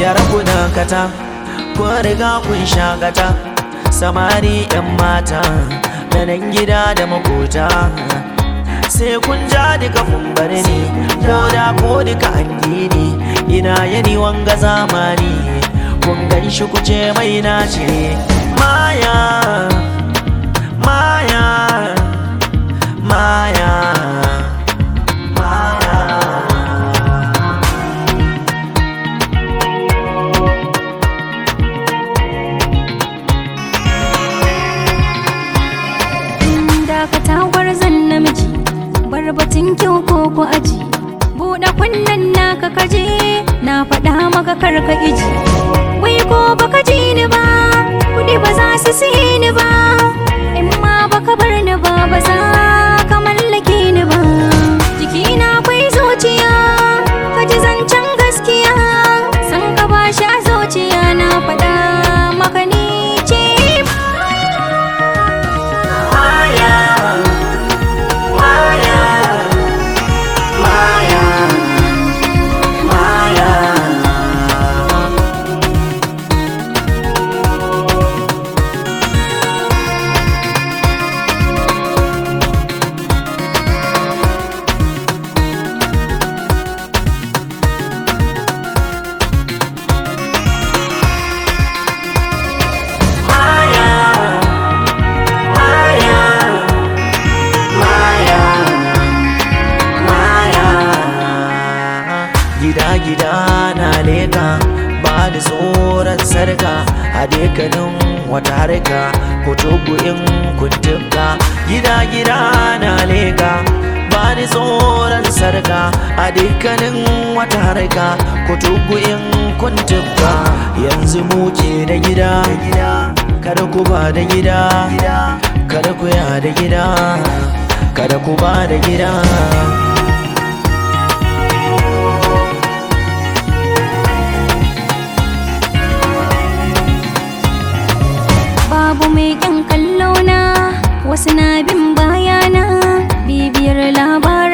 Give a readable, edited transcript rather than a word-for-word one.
yara ku dakata, kun riga kun shagata, samari 'yan mata da nan gida da makota, sai kun ja duka fumbare ne, ko duka addini, ina yani wanga zamani, kun gan shi kuce mai nace. Maya, Maya, Maya, Maya. Dakata gwarzon namiji, barbatin kyau ko ku aji, buɗe kunnen naka kaje, na faɗa maka karka iji. Wai ko baka ji ni ba, kuɗi ba za su siye ni ba, in ma baka bar ni ba, ba za ka mallake ni ba. Jikina akwai zuciya, ka ji zancen gaskiya, san ka ba shi a zuciya, na faɗa maka ni ce. Gida na leka, ba da tsoron sarka, a dekanin wata harka, ko in kuntuka. Gida na leka, ba da tsoron sarka, a dekanin wata harka, ko in kuntuka. Yanzu muke da gida, kada ku ba da gida, kada ku ya da gida, kada ku ba da gida. Babu mai kyan kallona, wasu na bin bayana, bibiyar labarai.